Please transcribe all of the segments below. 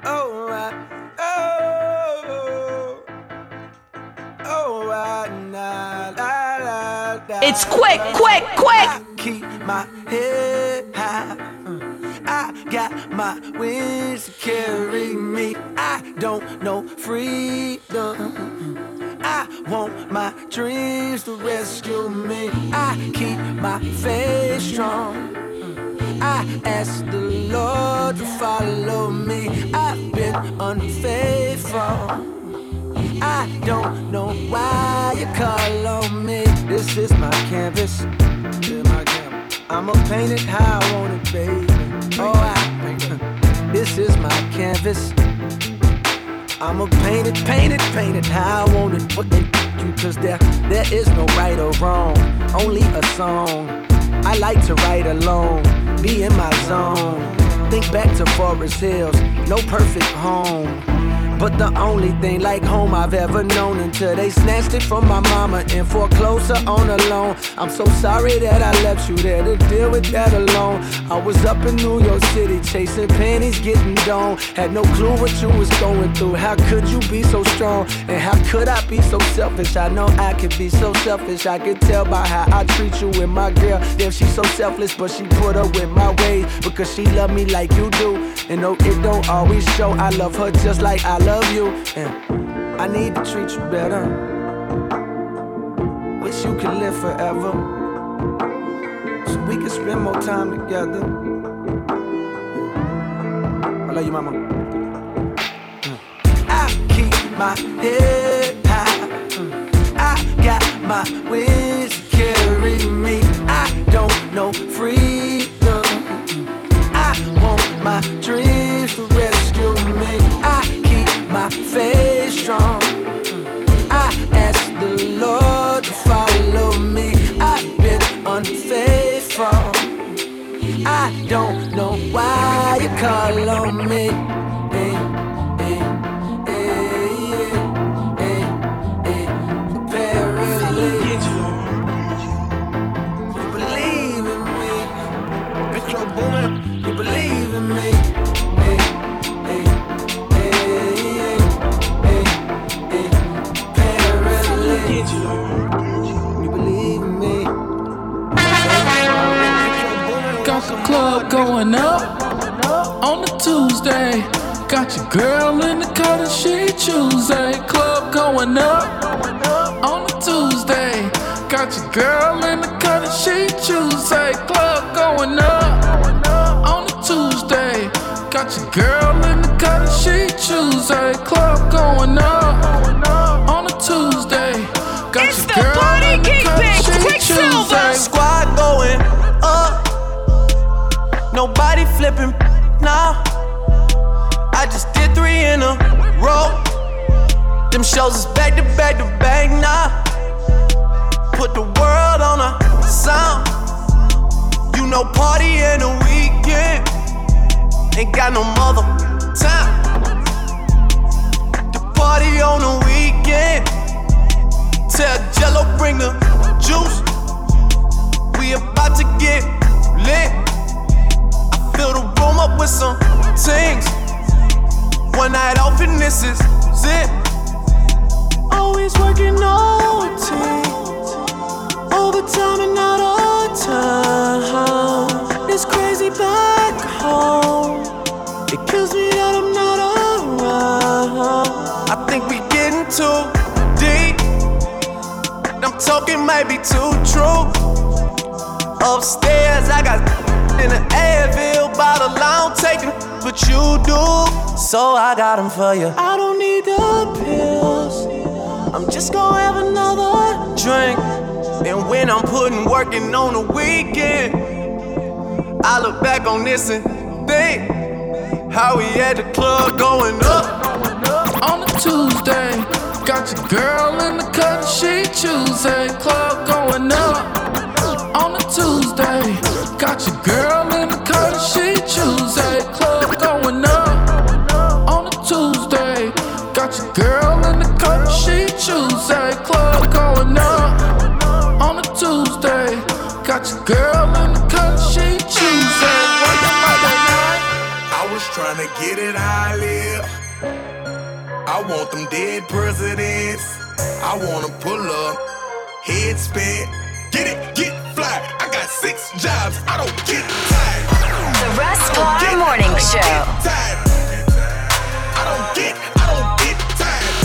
It's quick. I keep my head high. I got my wings to carry me. I don't know freedom. I want my dreams to rescue me. I keep my faith strong. I ask the Lord to follow me. I've been unfaithful. I don't know why you call on me. This is my canvas. I'ma paint it how I want it, baby. This is my canvas. I'ma paint it how I want it. Cause there is no right or wrong, only a song. I like to write alone, be in my zone. Think back to Forest Hills, no perfect home, but the only thing like home I've ever known until they snatched it from my mama and foreclosed her on a loan. I'm so sorry that I left you there to deal with that alone. I was up in New York City chasing pennies, getting down. Had no clue what you was going through. How could you be so strong? And how could I be so selfish? I know I could be so selfish. I could tell by how I treat you with my girl. Damn, she's so selfless, but she put up with my ways because she love me like you do. And no, it don't always show. I love her just like I love you, and I need to treat you better. Wish you could live forever, so we can spend more time together. I love you, mama. I keep my head high. I got my wings to carry me. I don't know freedom. I want my dreams to rescue me. I keep my faith strong. I ask the Lord to follow me. I've been unfaithful. I don't know why you call on me. You believe in me. You believe in me. Got the club going up on a Tuesday. Got your girl in the cut and she Tuesday. Club going up on a Tuesday. Got your girl in the cut and she Tuesday. Club going up on a Tuesday. Got your girl in the cut and she Tuesday. Club going up on a Tuesday. Got It's your the girl party in the king, cut and bitch. she Quicksilver. Tuesday. Squad going up. Nobody flipping now. I just did 3 in a row. Them shows is back to back to back now. Put the world on a sound. You know, party in the weekend. Ain't got no mother time. The party on the weekend. Tell Jello bring the juice. We about to get lit. I fill the room up with some things. One night off and this is it. Always working OT. Overtime and not all time. It's crazy back home. It kills me that I'm not around. I think we getting too deep. I'm talking might be too true. Upstairs I got in the Advil bottle. I don't take them, but you do. So I got them for you. I don't need the pills. I'm just gonna have another drink. And when I'm putting working on the weekend, I look back on this and think how we at the club going up on a Tuesday. Got your girl in the cut, she Tuesday. Club going up on a Tuesday. Got your girl in the cut, she Tuesday. Club going up on a Tuesday. Got your girl in the cut, she Tuesday. Club going up on a Tuesday. Got your girl in the cut, she Tuesday. Working Monday night. I was trying to get it how I live. I want them dead presidents. I wanna pull up, head spin, get it, get fly. I got 6 jobs, I don't get tired. The Russ Parr Morning Show. I don't get tired.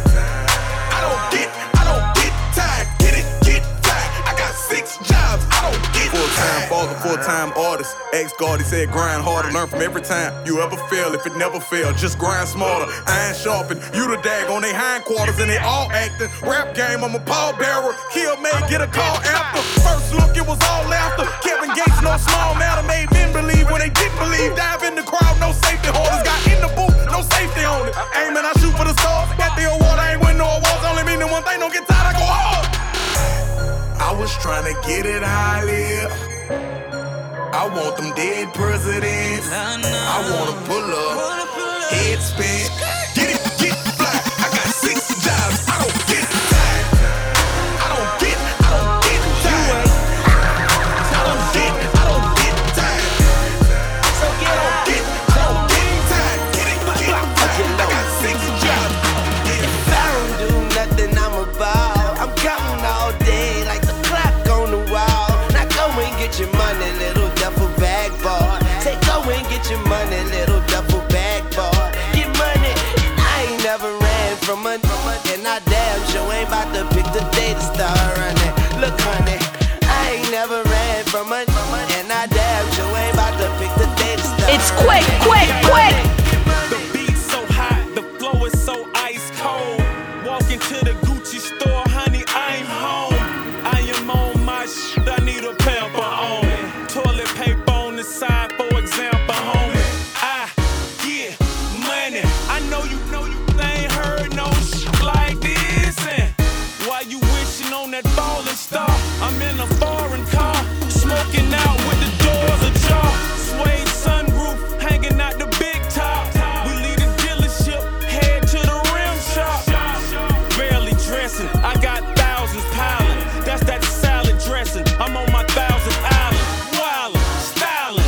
I don't get tired. Get it, get tired. I got 6 jobs, I don't get full-time tired. father, full-time artist. Ex-guard, he said grind harder, learn from every time you ever fail. If it never fail, just grind smarter. Iron sharpen, you the dag on they hindquarters and they all acting. Rap game, I'm a pallbearer. Kill May, get a call after. First look, it was all laughter. Kevin Gates, no small matter, made men believe when they didn't believe. Dive in the crowd, no safety holders. Got in the booth, no safety on it. Aiming, I shoot for the stars. Got the award, I ain't win no awards. Only meaning one thing, don't get tired, I go hard. I was trying to get it how I live. I want them dead presidents. I wanna pull up, head spin, get it, get fly. I got 6 jobs, I don't get tired. I don't get tired. I don't get tired. So I don't get tired. Get it, get tired. I got 6 jobs. If I don't do nothing, I'm about. I'm counting all day like the clock on the wall. Now go and get your money, little duffel bag boy. Say go and get your money, little duffel bag boy. Get money, I ain't never ran from money, and I damn sure ain't about to pick the day to start running. Look, honey, I ain't never ran from money, and I damn sure ain't about to pick the day to start. It's quick, quick, quick. The beat's so hot, the flow is so ice cold. Walk into the Gucci store, honey, I'm home. I am on my shit, I need a pamper on. Toilet paper on the side, for example, homie. I get money. I know you ain't heard no shit like this. And while you wishing on that falling star, I'm in a foreign car, smoking out with the doors ajar. Suede sunroof, hanging out the big top. We leave the dealership, head to the rim shop. Barely dressing, I got thousands piling. That's that salad dressing. I'm on my 1,000th island. Wildin', styling,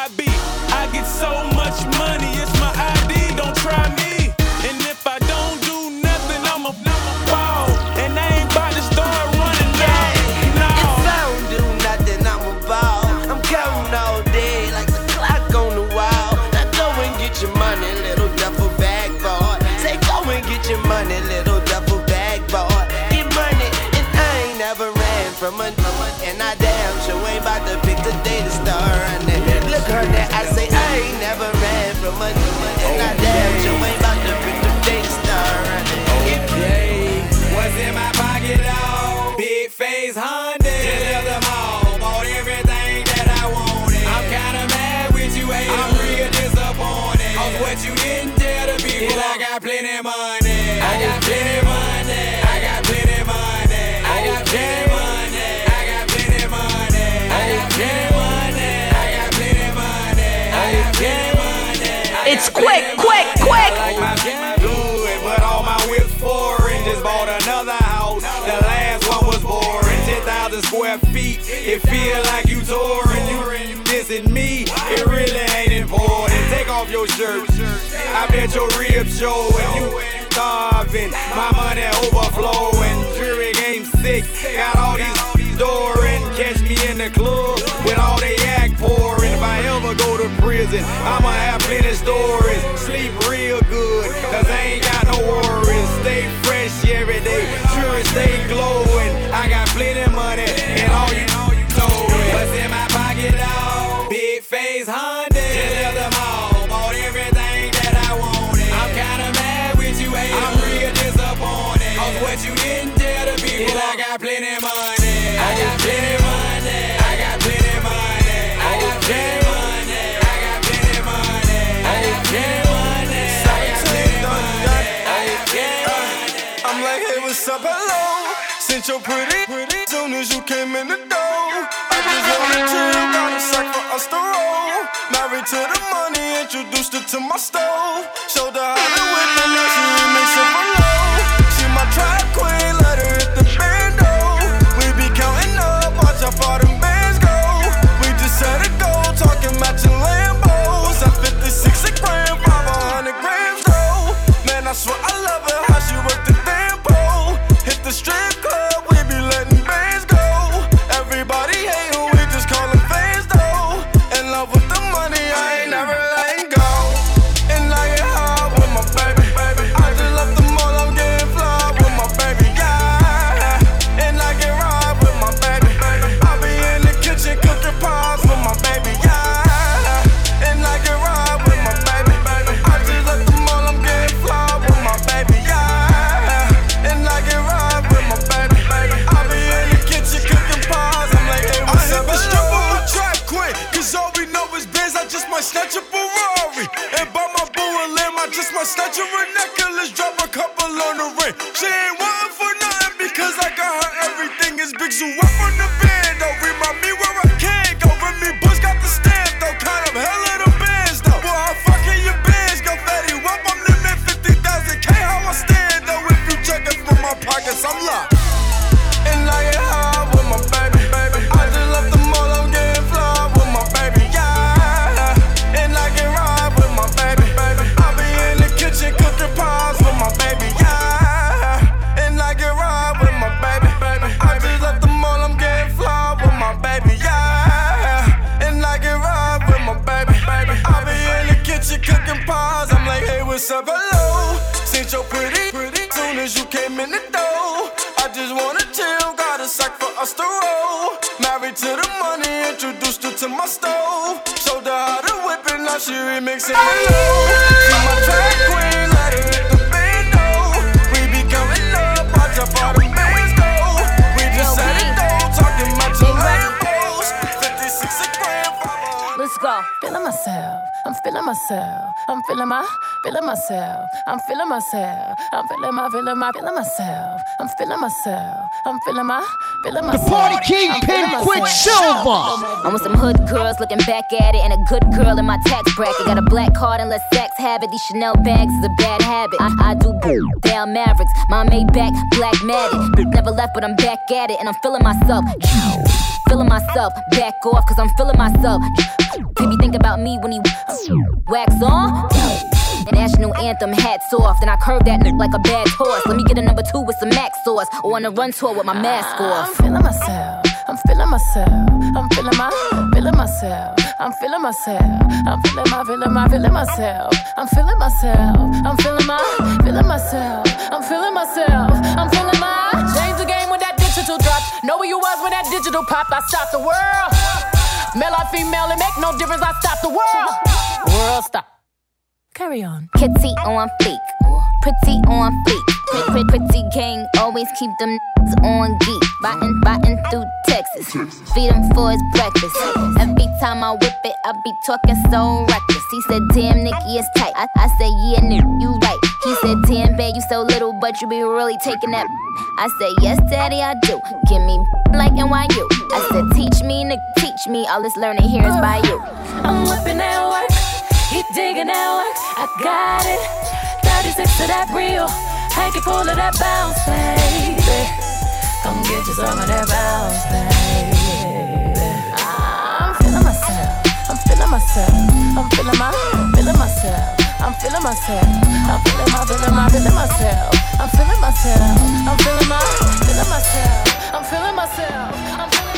I get so much money, it's my ID, don't try me. And if I don't do nothing, I'm a ball. And I ain't about to start running down. No. If I don't do nothing, I'm a ball. I'm counting all day like the clock on the wall. Now go and get your money, little duffel bag boy. Say go and get your money, little duffel bag boy. Get money, and I ain't never ran from money, and I damn sure ain't about to pick the day to start running. Look, honey, I say I ain't never ran from money, and I damn sure ain't about to pick the day to start running. What's in my pocket, dawg? Big face Honda. Just left the mall, bought everything that I wanted. I'm kinda mad with you, hey, I'm real disappointed. Cause what you didn't tell the people, I got plenty money. I got plenty money. I got plenty money. I got plenty money. I got plenty money. I got plenty money. I got plenty money. I got plenty money. It's quick, quick, quick. Like my good, but all my whips foreign. Just bought another house. The last one was boring. 10,000 square feet. It feel like you touring. You dissing me. It really ain't important. Take off your shirt. I bet your ribs showing. You starving. My money overflowing. Jury game 6. Got all these doors. Catch me in the club with all they yak pouring. If I ever go to prison, I'ma have plenty stories. Sleep real good, cause I ain't got no worries. Stay fresh every day, sure stay glowing. I got plenty money, and all you know it. What's in my pocket, dawg? Big face Honda. Just left the mall, bought everything that I wanted. I'm kinda mad with you, hey, I'm real disappointed. Cause what you didn't tell the people, I got plenty money. I got plenty money. I got plenty money. I got plenty money. I got plenty money. I got plenty money. I got plenty money. I got plenty money. I'm like, hey, what's up, hello? Since you're pretty, soon as you came in the door, I just wanted to got a sack for us to roll. Married to the money, introduced her to my stove. Showed her how to whip and now she remixing for low. She my track queen, let her hit the bando. We be counting up, watch how far them bands go. We just set a goal, talking matching Lambos. At 56 a grand. snatch her necklace, drop a couple on the ring. She ain't wantin' for nothing because I got her everything. Is big zoo up on the band, though. Remind me where I can't go. Remy Bush got the stamp, though. Kind of hell of the bands, though. Boy, I'm fucking your bands, go fatty. Up, I'm limit 50,000K. How I stand, though. If you check it from my pockets, I'm locked. And I get high with my baby. I just left the mall, I'm getting fly with my baby. Yeah, and I can ride with my baby. I be in the kitchen cooking pies with my baby. Yeah, and I can ride with my baby. I just left the mall, I'm getting fly with my baby. Yeah, and I can ride with my baby. I be in the kitchen cooking pies. I'm like, hey, what's up, hello? Since you're pretty, soon as you came in the door. I just wanna chill, got a sack for us to roll. Married to the money, introduced her to my stove. Showed her how to whip it, now she remixing the low. She my track queen, let her hit the bando. We be coming up, watch out for the bands go. We just set it down, talking about your Lambos. 56 a grand, Let's go. Feeling myself, I'm feeling myself, I'm feeling myself, I'm feeling myself, I'm feeling myself, I'm feeling myself, I'm feeling myself. The party kingpin, Quicksilver. I'm with some hood girls looking back at it, and a good girl in my tax bracket. Got a black card and let sex have it. These Chanel bags is a bad habit. I do down Mavericks, my Maybach, black matted. Never left, but I'm back at it, and I'm feeling myself. Feeling myself, back off, cause I'm feeling myself. Baby, think about me when he wax on. National anthem, hats off. Then I curve that like a bad horse. Let me get a number 2 with some Max sauce, or on a run tour with my mask off. I'm feeling myself, I'm feeling myself, I'm feeling myself, I'm feeling myself, I'm feeling myself, I'm feeling myself, I'm feeling myself, I'm feeling myself, I'm feeling my. Change the game when that digital dropped. Know where you was when that digital popped. I stopped the world. Male or female, it make no difference. I stopped the world. World stop. Carry on. Kitty on fleek, pretty on fleek. Pretty gang, always keep them on geek. Biting through Texas, feed him for his breakfast. Every time I whip it, I be talking so reckless. He said, damn, Nikki, it's tight. I said, yeah, nigga, you right. He said, damn, babe, you so little, but you be really taking that. I said, yes, daddy, I do. Give me like NYU. I said, teach me, nigga, teach me. All this learning here is by you. I'm whipping that work, he digging that work. I got it. 36 to that real. Hanky full of that bounce, baby. Come get you some of that bounce, baby. I'm feeling myself, I'm feeling myself, I'm feeling myself, I'm feeling myself, I'm feeling myself, I'm feeling myself, I'm feeling myself, I'm feeling myself, I'm feeling myself, I'm feeling